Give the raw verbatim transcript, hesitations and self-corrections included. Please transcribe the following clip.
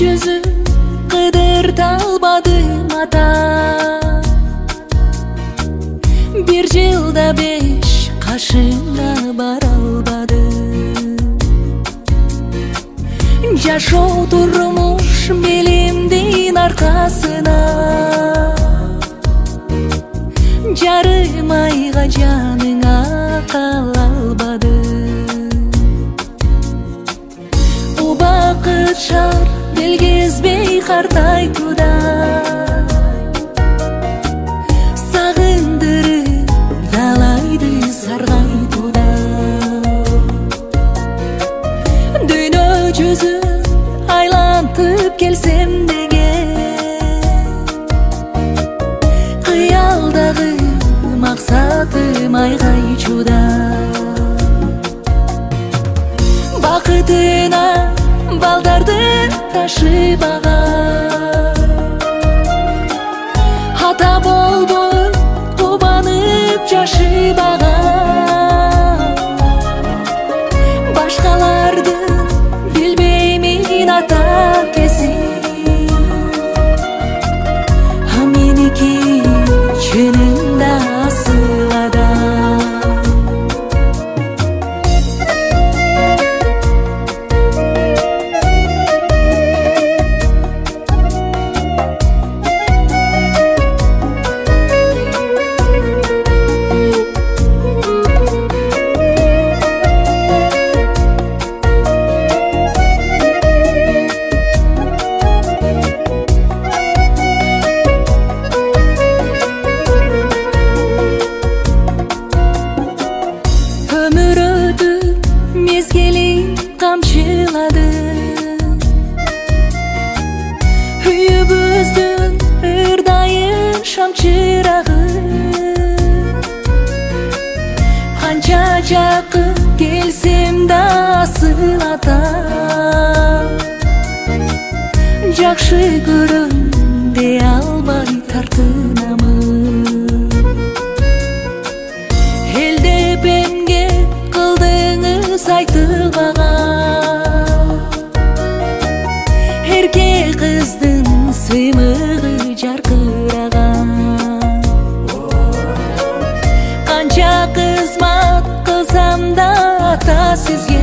жүзү кыдырта албадым ата. Бир жылда беш кашыңа бара албадым. Жашоо турмуш белимдин аркасына, жарым айга жаныңа кала албадым. Убакыт шаар белгизбей картайтууда, сагындырып далайды саргайтууда. Дүйнө жүзү айлантып келсем деген, кыялдагы максатым айгайчууда. Бакытына балдарды ташыбаган, ата болбой кубанып жашыбаган. Башкаларды билбеймин ата кесип, а меники чынында асыл адам. Камчылады үйүбүздүн ырдайын шам чырагы. Канча жакын келсем да асыл ата, жакшы көрөм дей албай тартынамын. Элдеп эмгек кылдыңыз айтылбаган, эрке кыздын сыймыгы жаркыраган. Канча кызмат кылсам да ата сизге